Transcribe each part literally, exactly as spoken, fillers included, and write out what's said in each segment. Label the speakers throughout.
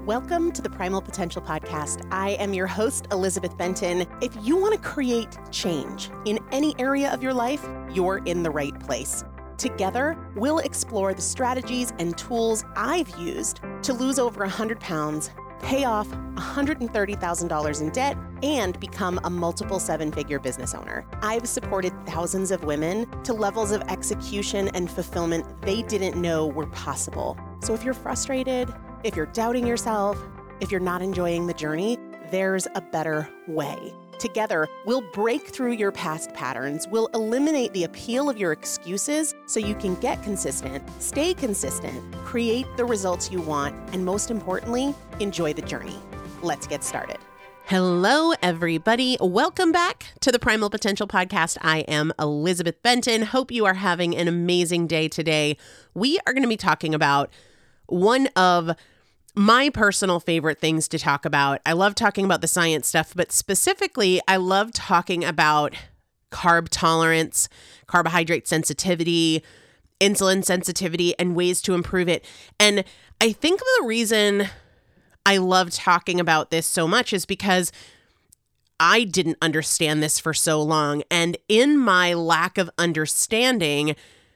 Speaker 1: Welcome to the Primal Potential Podcast. I am your host, Elizabeth Benton. If you want to create change in any area of your life, you're in the right place. Together, we'll explore the strategies and tools I've used to lose over one hundred pounds, pay off one hundred thirty thousand dollars in debt, and become a multiple seven-figure business owner. I've supported thousands of women to levels of execution and fulfillment they didn't know were possible. So if you're frustrated, if you're doubting yourself, if you're not enjoying the journey, there's a better way. Together, we'll break through your past patterns. We'll eliminate the appeal of your excuses so you can get consistent, stay consistent, create the results you want, and most importantly, enjoy the journey. Let's get started. Hello, everybody. Welcome back to the Primal Potential Podcast. I am Elizabeth Benton. Hope you are having an amazing day today. We are going to be talking about one of my personal favorite things to talk about. I love talking about the science stuff, but specifically, I love talking about carb tolerance, carbohydrate sensitivity, insulin sensitivity, and ways to improve it. And I think the reason I love talking about this so much is because I didn't understand this for so long. And in my lack of understanding,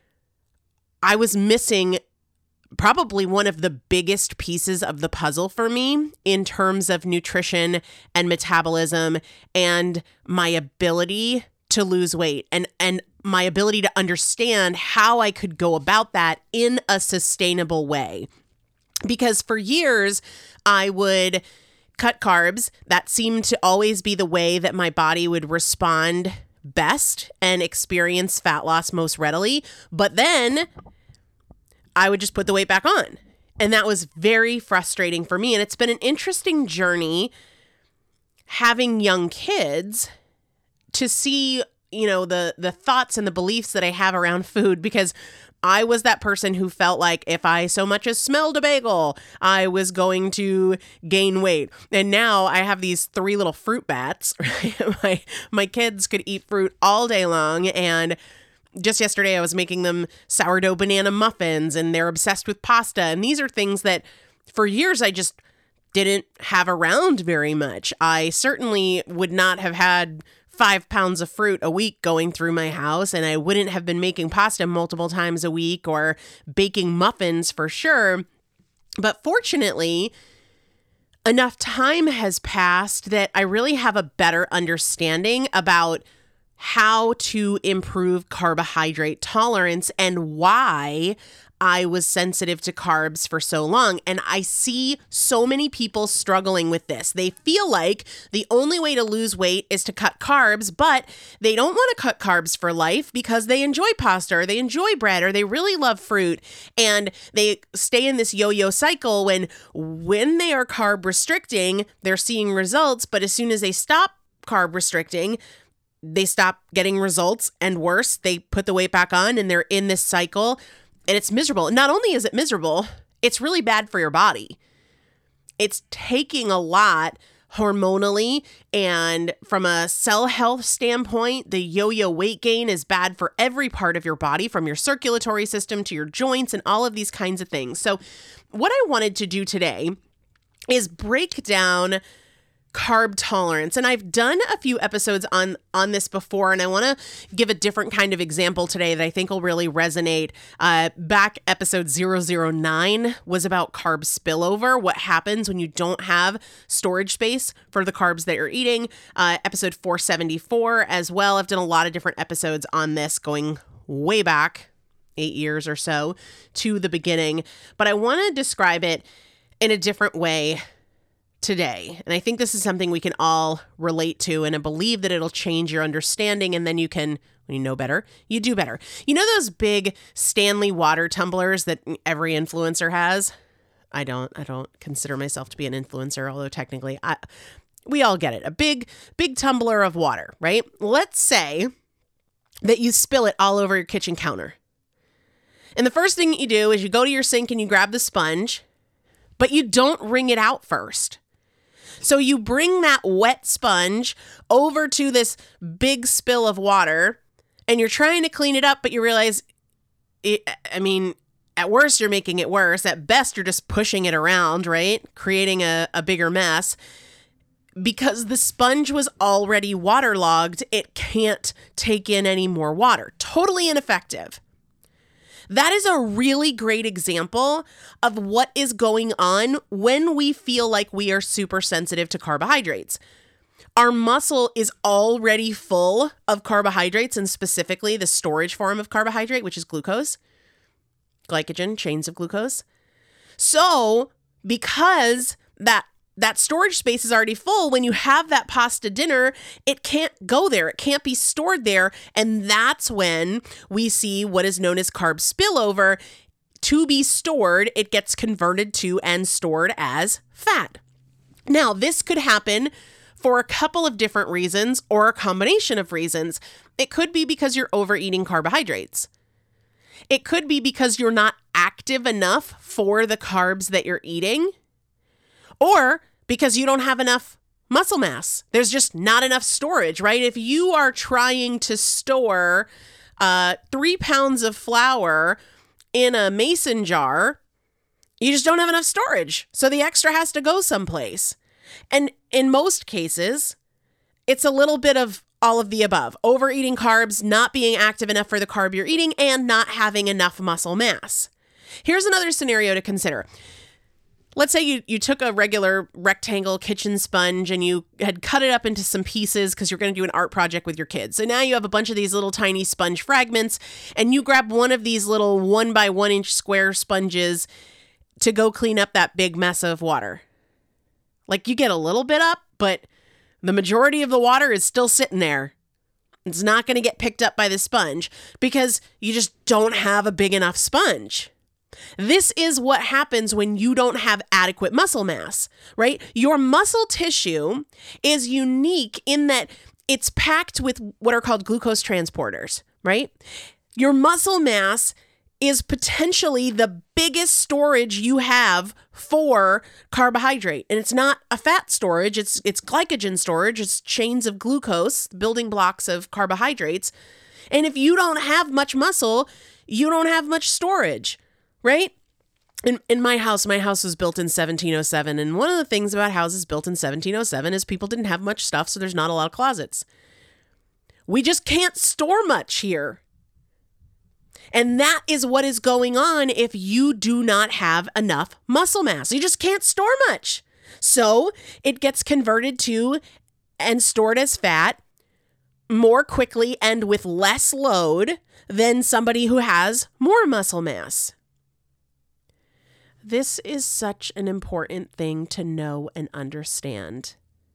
Speaker 1: I was missing probably one of the biggest pieces of the puzzle for me in terms of nutrition and metabolism and my ability to lose weight and, and my ability to understand how I could go about that in a sustainable way. Because for years, I would cut carbs. That seemed to always be the way that my body would respond best and experience fat loss most readily. But then I would just put the weight back on. And that was very frustrating for me. And it's been an interesting journey having young kids to see, you know, the the thoughts and the beliefs that I have around food, because I was that person who felt like if I so much as smelled a bagel, I was going to gain weight. And now I have these three little fruit bats. Right? my my kids could eat fruit all day long, and just yesterday, I was making them sourdough banana muffins, and they're obsessed with pasta. And these are things that for years I just didn't have around very much. I certainly would not have had five pounds of fruit a week going through my house, and I wouldn't have been making pasta multiple times a week or baking muffins for sure. But fortunately, enough time has passed that I really have a better understanding about how to improve carbohydrate tolerance and why I was sensitive to carbs for so long. And I see so many people struggling with this. They feel like the only way to lose weight is to cut carbs, but they don't want to cut carbs for life because they enjoy pasta or they enjoy bread or they really love fruit. And they stay in this yo-yo cycle when, when they are carb restricting, they're seeing results, but as soon as they stop carb restricting, they stop getting results, and worse, they put the weight back on and they're in this cycle, and it's miserable. Not only is it miserable, it's really bad for your body. It's taking a lot hormonally, and from a cell health standpoint, the yo-yo weight gain is bad for every part of your body, from your circulatory system to your joints and all of these kinds of things. So what I wanted to do today is break down carb tolerance. And I've done a few episodes on, on this before, and I want to give a different kind of example today that I think will really resonate. Uh, back episode zero zero nine was about carb spillover, what happens when you don't have storage space for the carbs that you're eating. Uh, episode four seventy-four as well. I've done a lot of different episodes on this going way back, eight years or so, to the beginning. But I want to describe it in a different way today. And I think this is something we can all relate to, and I believe that it'll change your understanding, and then you can, when you know better, you do better. You know those big Stanley water tumblers that every influencer has? I don't, I don't consider myself to be an influencer, although technically I, we all get it. A big, big tumbler of water, right? Let's say that you spill it all over your kitchen counter. And the first thing you do is you go to your sink and you grab the sponge, but you don't wring it out first. So you bring that wet sponge over to this big spill of water, and you're trying to clean it up, but you realize, it, I mean, At worst, you're making it worse. At best, you're just pushing it around, right? Creating a, a bigger mess. Because the sponge was already waterlogged, it can't take in any more water. Totally ineffective. That is a really great example of what is going on when we feel like we are super sensitive to carbohydrates. Our muscle is already full of carbohydrates, and specifically the storage form of carbohydrate, which is glucose, glycogen, chains of glucose. So because that that storage space is already full, when you have that pasta dinner, it can't go there. It can't be stored there. And that's when we see what is known as carb spillover. To be stored, it gets converted to and stored as fat. Now, this could happen for a couple of different reasons or a combination of reasons. It could be because you're overeating carbohydrates. It could be because you're not active enough for the carbs that you're eating, or because you don't have enough muscle mass. There's just not enough storage, right? If you are trying to store uh, three pounds of flour in a mason jar, you just don't have enough storage. So the extra has to go someplace. And in most cases, it's a little bit of all of the above. Overeating carbs, not being active enough for the carb you're eating, and not having enough muscle mass. Here's another scenario to consider. Let's say you, you took a regular rectangle kitchen sponge and you had cut it up into some pieces because you're going to do an art project with your kids. So now you have a bunch of these little tiny sponge fragments, and you grab one of these little one by one inch square sponges to go clean up that big mess of water. Like, you get a little bit up, but the majority of the water is still sitting there. It's not going to get picked up by the sponge because you just don't have a big enough sponge. This is what happens when you don't have adequate muscle mass, right? Your muscle tissue is unique in that it's packed with what are called glucose transporters, right? Your muscle mass is potentially the biggest storage you have for carbohydrate. And it's not a fat storage, it's it's glycogen storage, it's chains of glucose, building blocks of carbohydrates. And if you don't have much muscle, you don't have much storage. Right? In in my house, my house was built in seventeen oh seven. And one of the things about houses built in seventeen oh seven is people didn't have much stuff, so there's not a lot of closets. We just can't store much here. And that is what is going on if you do not have enough muscle mass. You just can't store much. So it gets converted to and stored as fat more quickly and with less load than somebody who has more muscle mass. This is such an important thing to know and understand.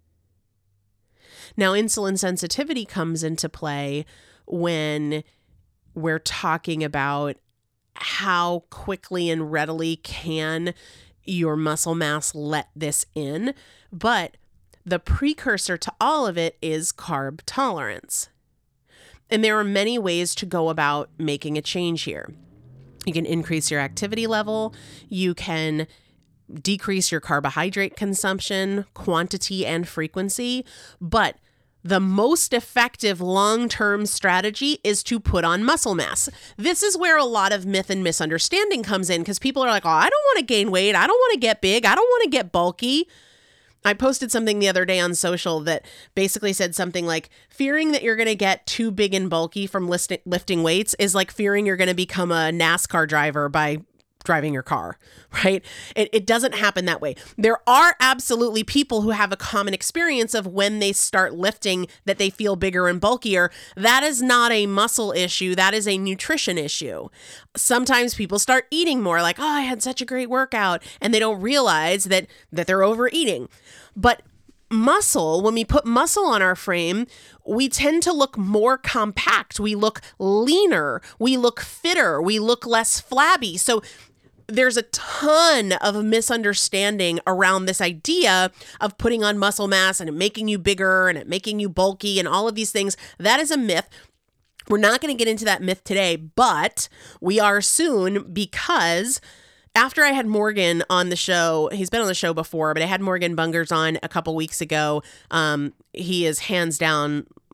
Speaker 1: Now, insulin sensitivity comes into play when we're talking about how quickly and readily can your muscle mass let this in, but the precursor to all of it is carb tolerance. And there are many ways to go about making a change here. You can increase your activity level. You can decrease your carbohydrate consumption, quantity, and frequency. But the most effective long-term strategy is to put on muscle mass. This is where a lot of myth and misunderstanding comes in, because people are like, oh, I don't want to gain weight. I don't want to get big. I don't want to get bulky. I posted something the other day on social that basically said something like, fearing that you're going to get too big and bulky from list- lifting weights is like fearing you're going to become a NASCAR driver by driving your car, right? It, it doesn't happen that way. There are absolutely people who have a common experience of when they start lifting that they feel bigger and bulkier. That is not a muscle issue. That is a nutrition issue. Sometimes people start eating more, like, oh, I had such a great workout, and they don't realize that that they're overeating. But muscle, when we put muscle on our frame, we tend to look more compact. We look leaner. We look fitter. We look less flabby. So there's a ton of misunderstanding around this idea of putting on muscle mass and it making you bigger and it making you bulky and all of these things. That is a myth. We're not going to get into that myth today, but we are soon, because after I had Morgan on the show, he's been on the show before, but I had Morgan Bungers on a couple weeks ago. Um, he is hands down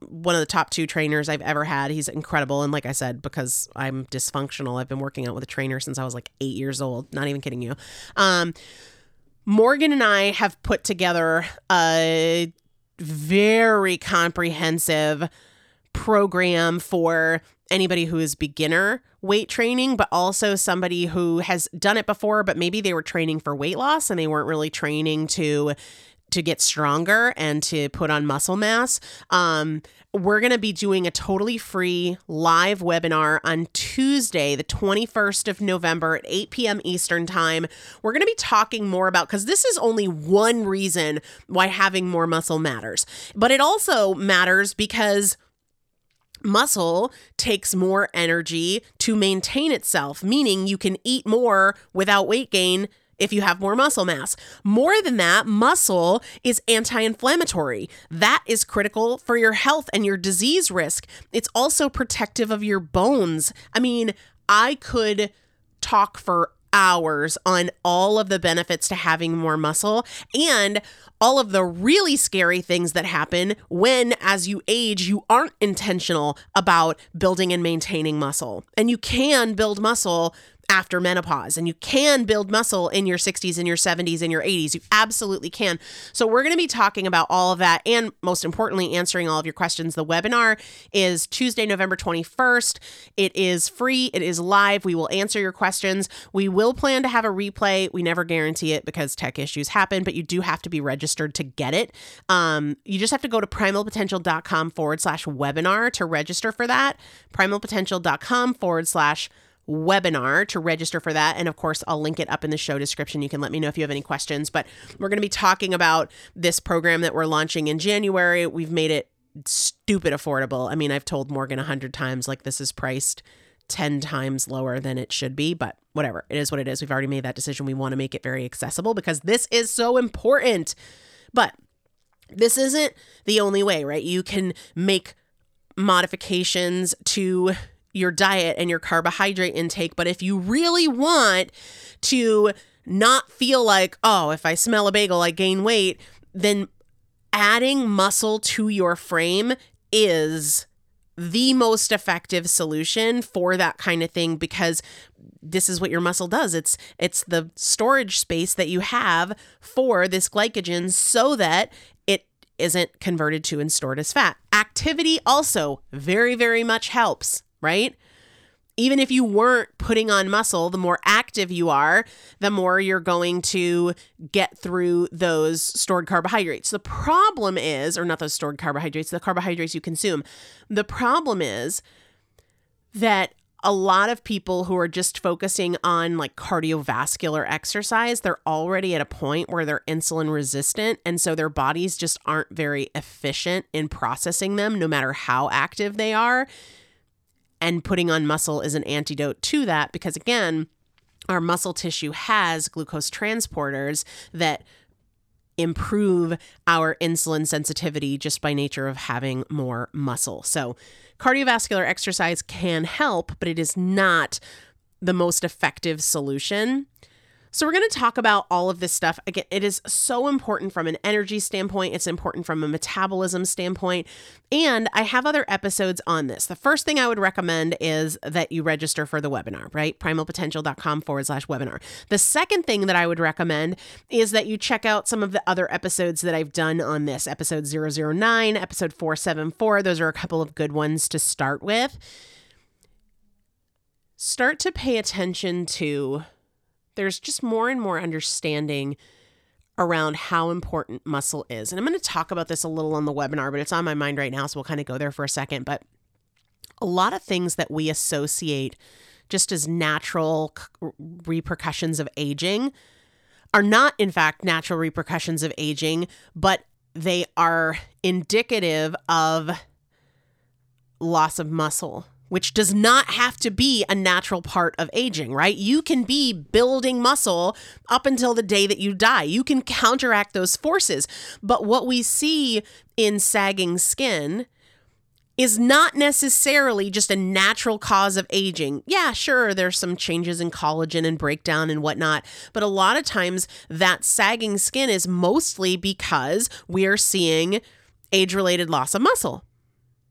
Speaker 1: one of the top two trainers I've ever had. He's incredible. And like I said, because I'm dysfunctional, I've been working out with a trainer since I was like eight years old. Not even kidding you. Um, Morgan and I have put together a very comprehensive program for anybody who is beginner weight training, but also somebody who has done it before, but maybe they were training for weight loss and they weren't really training to to get stronger and to put on muscle mass. Um, we're going to be doing a totally free live webinar on Tuesday, the twenty-first of November at eight p.m. Eastern time. We're going to be talking more about, because this is only one reason why having more muscle matters, but it also matters because muscle takes more energy to maintain itself, meaning you can eat more without weight gain if you have more muscle mass. More than that, muscle is anti-inflammatory. That is critical for your health and your disease risk. It's also protective of your bones. I mean, I could talk for hours on all of the benefits to having more muscle and all of the really scary things that happen when, as you age, you aren't intentional about building and maintaining muscle. And you can build muscle after menopause, and you can build muscle in your sixties and your seventies and your eighties. You absolutely can. So we're going to be talking about all of that and, most importantly, answering all of your questions. The webinar is Tuesday, November twenty-first. It is free. It is live. We will answer your questions. We will plan to have a replay. We never guarantee it because tech issues happen, but you do have to be registered to get it. Um, you just have to go to primalpotential.com forward slash webinar to register for that. primalpotential.com forward slash webinar to register for that. And of course, I'll link it up in the show description. You can let me know if you have any questions, but we're going to be talking about this program that we're launching in January. We've made it stupid affordable. I mean, I've told Morgan a hundred times, like, this is priced ten times lower than it should be, but whatever. It is what it is. We've already made that decision. We want to make it very accessible because this is so important. But this isn't the only way, right? You can make modifications to your diet and your carbohydrate intake. But if you really want to not feel like, oh, if I smell a bagel, I gain weight, then adding muscle to your frame is the most effective solution for that kind of thing, because this is what your muscle does. It's it's the storage space that you have for this glycogen so that it isn't converted to and stored as fat. Activity also very, very much helps, right? Even if you weren't putting on muscle, the more active you are, the more you're going to get through those stored carbohydrates. The problem is, or not those stored carbohydrates, the carbohydrates you consume. The problem is that a lot of people who are just focusing on like cardiovascular exercise, they're already at a point where they're insulin resistant. And so their bodies just aren't very efficient in processing them, no matter how active they are. And putting on muscle is an antidote to that because, again, our muscle tissue has glucose transporters that improve our insulin sensitivity just by nature of having more muscle. So cardiovascular exercise can help, but it is not the most effective solution. So we're going to talk about all of this stuff. Again, it is so important from an energy standpoint. It's important from a metabolism standpoint. And I have other episodes on this. The first thing I would recommend is that you register for the webinar, right? primalpotential.com forward slash webinar. The second thing that I would recommend is that you check out some of the other episodes that I've done on this. Episode zero zero nine, episode four seventy-four. Those are a couple of good ones to start with. Start to pay attention to there's just more and more understanding around how important muscle is. And I'm going to talk about this a little on the webinar, but it's on my mind right now, so we'll kind of go there for a second. But a lot of things that we associate just as natural repercussions of aging are not, in fact, natural repercussions of aging, but they are indicative of loss of muscle, which does not have to be a natural part of aging, right? You can be building muscle up until the day that you die. You can counteract those forces. But what we see in sagging skin is not necessarily just a natural cause of aging. Yeah, sure, there's some changes in collagen and breakdown and whatnot, but a lot of times that sagging skin is mostly because we are seeing age-related loss of muscle.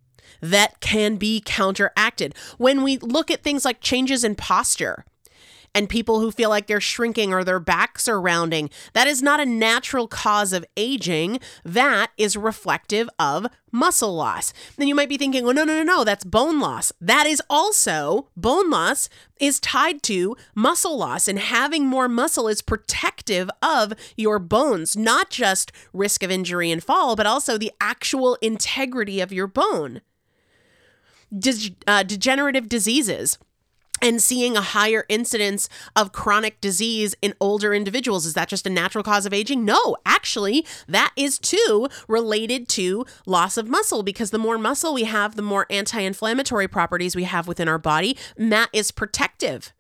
Speaker 1: that can be counteracted. When we look at things like changes in posture, and people who feel like they're shrinking or their backs are rounding, that is not a natural cause of aging. That is reflective of muscle loss. Then you might be thinking, oh, no, no, no, no, that's bone loss. That is also, bone loss is tied to muscle loss, and having more muscle is protective of your bones, not just risk of injury and fall, but also the actual integrity of your bone. De- uh, degenerative diseases and seeing a higher incidence of chronic disease in older individuals. Is that just a natural cause of aging? No, actually, that is too related to loss of muscle, because the more muscle we have, the more anti-inflammatory properties we have within our body, and that is protective.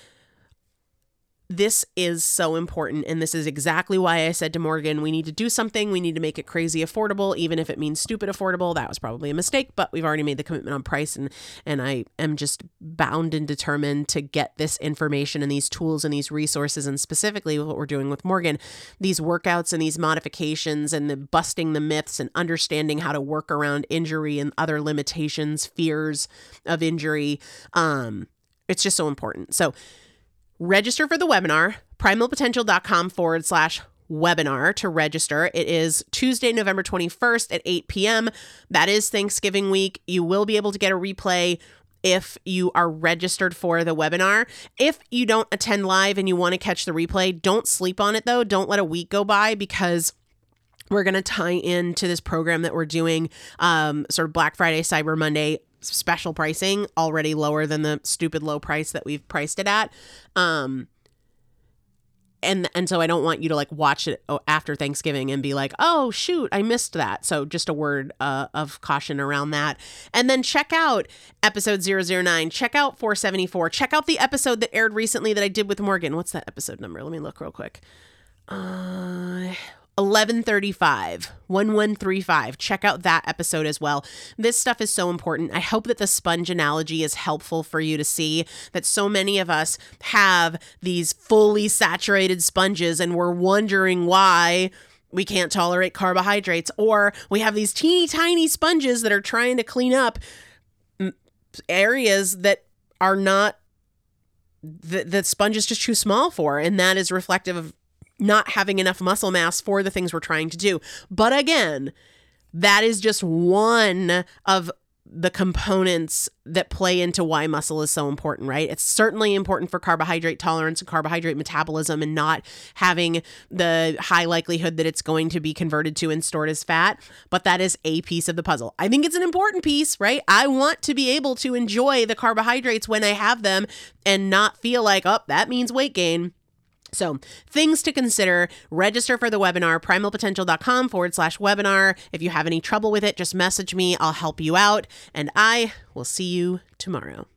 Speaker 1: This is so important, and this is exactly why I said to Morgan, we need to do something. We need to make it crazy affordable, even if it means stupid affordable. That was probably a mistake, but we've already made the commitment on price, and and I am just bound and determined to get this information and these tools and these resources, and specifically what we're doing with Morgan, these workouts and these modifications and the busting the myths and understanding how to work around injury and other limitations, fears of injury. Um, it's just so important. So register for the webinar, primalpotential.com forward slash webinar to register. It is Tuesday, November twenty-first at eight p.m. That is Thanksgiving week. You will be able to get a replay if you are registered for the webinar. If you don't attend live and you want to catch the replay, don't sleep on it though. Don't let a week go by, because we're going to tie into this program that we're doing, um, sort of Black Friday, Cyber Monday special pricing, already lower than the stupid low price that we've priced it at. Um, and, and so I don't want you to like watch it after Thanksgiving and be like, oh shoot, I missed that. So just a word uh, of caution around that. And then check out episode zero zero nine, check out four seventy-four, check out the episode that aired recently that I did with Morgan. What's that episode number? Let me look real quick. Uh, eleven thirty-five, eleven thirty-five. Check out that episode as well. This stuff is so important. I hope that the sponge analogy is helpful for you to see that so many of us have these fully saturated sponges and we're wondering why we can't tolerate carbohydrates, or we have these teeny tiny sponges that are trying to clean up areas that are not, that the sponge is just too small for, and that is reflective of not having enough muscle mass for the things we're trying to do. But again, that is just one of the components that play into why muscle is so important, right? It's certainly important for carbohydrate tolerance and carbohydrate metabolism, and not having the high likelihood that it's going to be converted to and stored as fat. But that is a piece of the puzzle. I think it's an important piece, right? I want to be able to enjoy the carbohydrates when I have them and not feel like, oh, that means weight gain. So things to consider. Register for the webinar, primalpotential.com forward slash webinar. If you have any trouble with it, just message me. I'll help you out. And I will see you tomorrow.